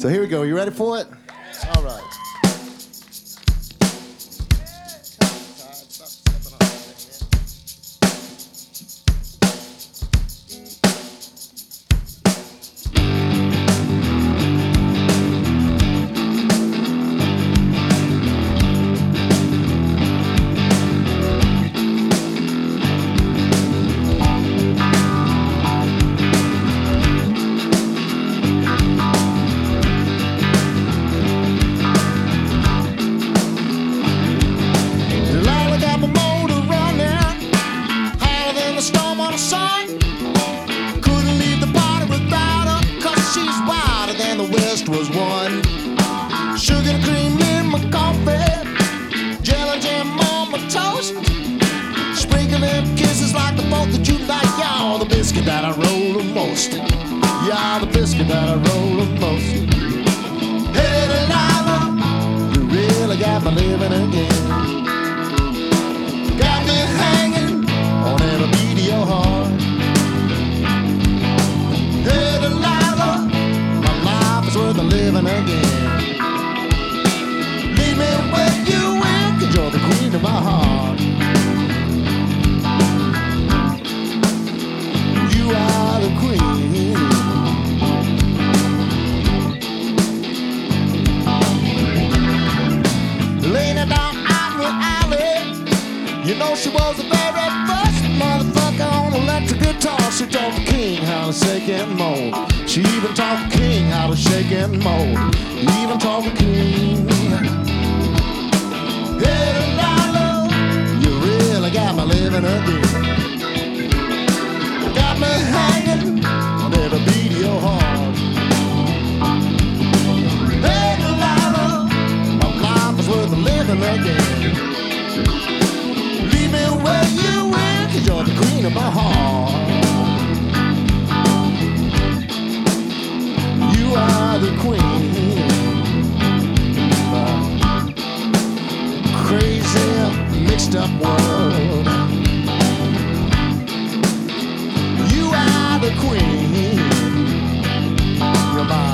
So here we go. You ready for it? All right. Was one sugar and cream in my coffee, jelly jam on my toast, sprinkling kisses like the boat that you like. Y'all, the biscuit that I roll the most. Y'all, the biscuit that I roll the most. Hey, Delilah, you really got me living again. Got me hanging on every beat of your heart. Hey, Delilah, worth of living again. Leave me where you will, 'cause you're the queen of my heart. You are the queen. Laying it down out in the alley, you know she was the very first motherfucker on electric guitar. She taught the king how to shake and mold. She even taught the king how to shake and mold. Even taught the king. Hey, Delilah, you really got me living again. Got me hanging on every beat of your heart. Hey, Delilah, my life is worth living again. Leave me where you will, 'cause you're the queen of my heart. You are the queen. Crazy, mixed up world. You are the queen. You're my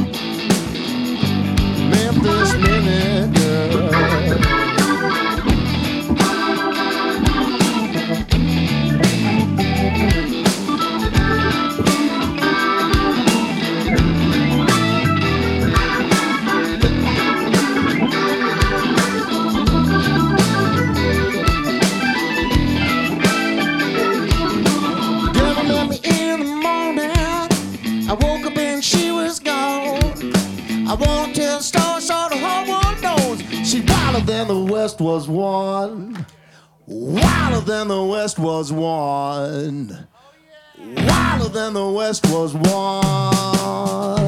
Memphis Minute Girl. Than the West was one. Wilder than the West was one. Wilder than the West was one.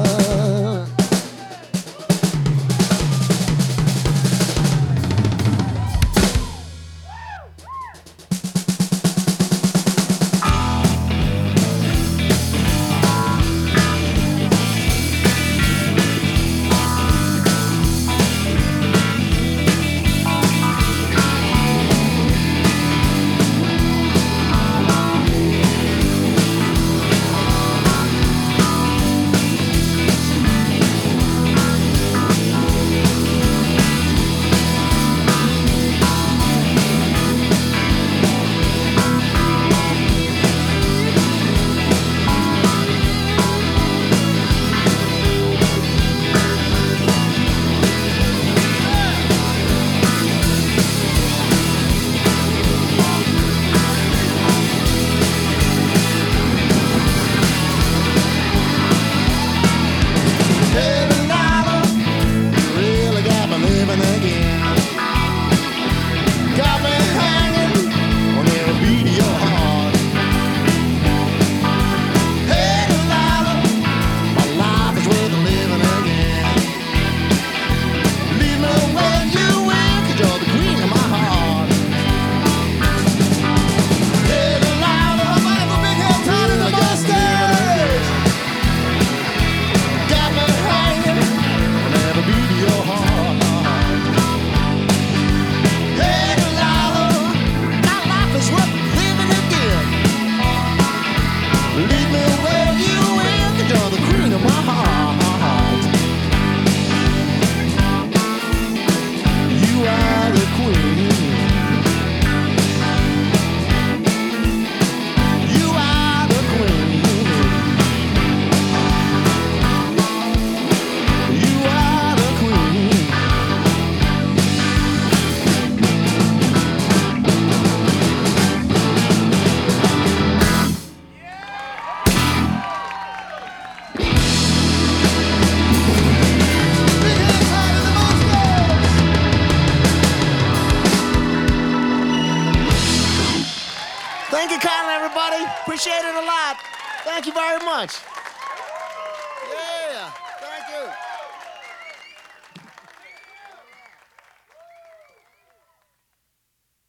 Thank you kindly, everybody. Appreciate it a lot. Thank you very much.